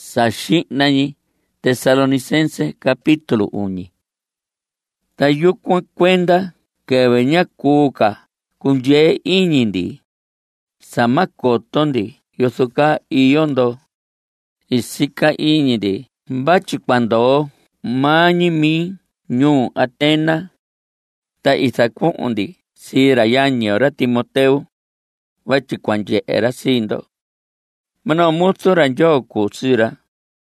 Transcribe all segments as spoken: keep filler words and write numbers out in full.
Saxi'nañi Tesalonicense capítulo uñi. Ta yukuan kuenda keve ña kuka kunye iñindi. Sama kotondi yosuka iyondo. Isika iñindi. Bachi cuando mañi mi ñu Atena. Ta isakuundi sira yañi ora Timoteo. Bachi kwanje era sindo. Mano muso ranjo kusira.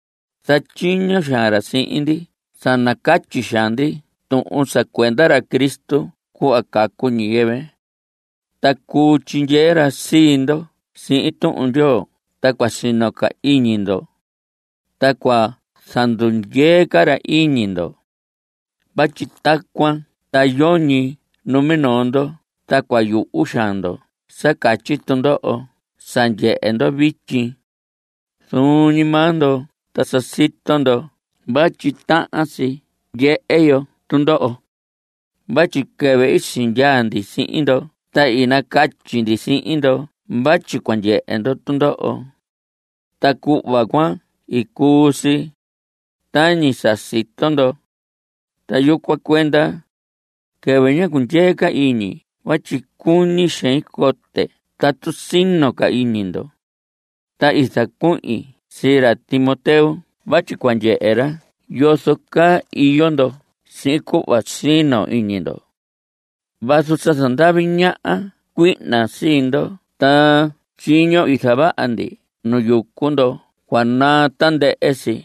Sachiño shara siindi. Sanakachi shandi. Tu'un sakuendara Cristo ku akaku nieve. Ta kuchinjera sindo. Si tu'un yo. Ta kwa sinoka iñindo. Ta kwa sandunjekara iñindo. Bachi takwa ta yoni numinondo. Ta kwa yu ushando. Sakachi tundo'o. Sanjeendo bichi. Suni mando. Ta sasitondo. Bachi ta'asi. Ye eyo tundo'o. Bachi keve isinyandi siindo. Ta inakachindi siindo. Bachi kwanjeendo tundo'o. Ta ku'va kwa ikusi. Tañi sasitondo. Ta yukwa kuenda. Keve ña kunjeka iñi. Bachi kuni sheikote. Ta tusino ka iñindo. Ta isaku'i sira Timoteo. Bachi kwanjeera. Yosoka iyondo. Si ku'va sino iñindo. Basu sasandavi ña'a. Kui'na sindo. Ta chiño isaba'andi. Nuyukundo. Kwana tande esi.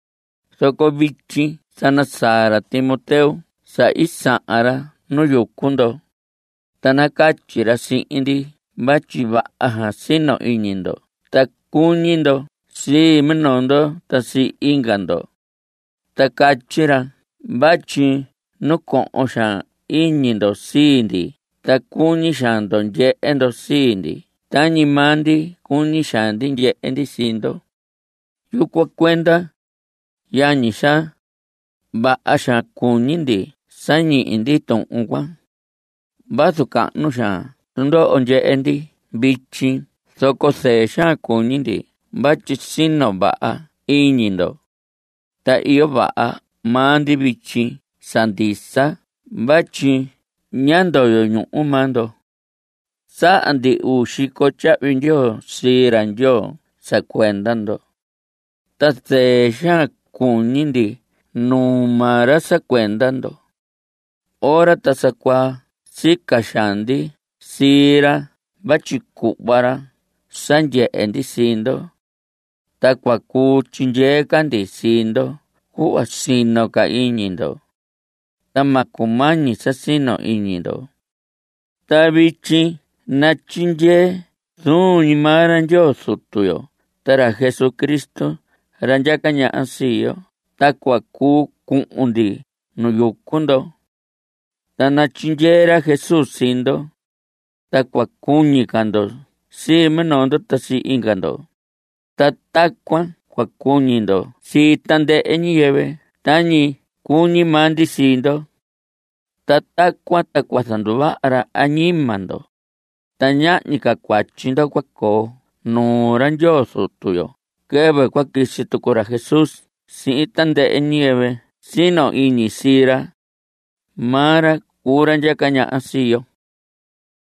Soko bichi sanasara Timoteo. Sa isa'ara nuyukundo. Tanakachira si'indi. Bachi va'a sino iñindo. Ta kuñindo. Si menondo. Ta si ingando. Ta kachira. Bachi nuko'o sha iñindo siindi. Ta kuñi shando nye'endo siindi. Tañi mandi kuñi shandi nye'endi sindo. Yukwa kuenda. Yañi sha. Ba'a sha kuñindi. Sañi indi tu'ungwa. Basu ka'nu sha. Tundo'o nye'endi. Bichi. Soko se sha kuñindi. Bachi sino ba'a iñindo. Ta iyo ba'a mandi bichi. Sandisa. Bachi ñando yo ñu'u mando. Sa'andi uxiko cha'vinyo siranyo sakuendando. Ta se sha kuñindi. Numara sakuendando. Ora ta sakwa sika shandi. Sira. Bachi ku'vara. Sanje'endi sindo. Ta kwa kuchinjekandi sindo. Ku'a sino ka iñindo. Ta makumañi sasino iñindo. Ta bichi nachinje suñi maranyo sutuyo. Tara Jesucristo ranjaka ña'a siyo. Ta kwa ku ku'undi nuyukundo. Ta nachinjera Jesús sindo. Ta kwa kuñi kando. Si menondo ta si ingando. Ta takwa kwa kuñindo. Si tande eñiyeve. Tañi kuñi mandi sindo. Ta takwa ta kwa sanduva'ara añimando. Ta ña'ñi ka kuachindo kwa ko. Nuranyo sutuyo. Keve kwa kisi tukura Jesús. Si tande eñiyeve. Sino iñi sira. Mara kuranjaka ña'a siyo.